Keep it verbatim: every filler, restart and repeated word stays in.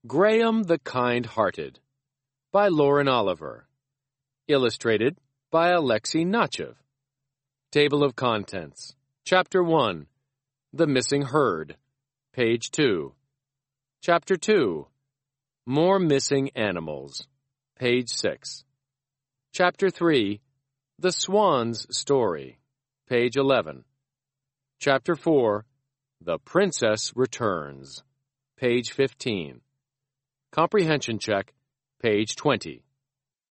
Graham the Kind-Hearted by Lauren Oliver. Illustrated by Alexei Nachev. Table of Contents. Chapter one. The Missing Herd. Page two. Chapter two. More Missing Animals. Page six. Chapter three. The Swan's Story. Page eleven. Chapter four. The Princess Returns. Page fifteen. Comprehension check, page twenty.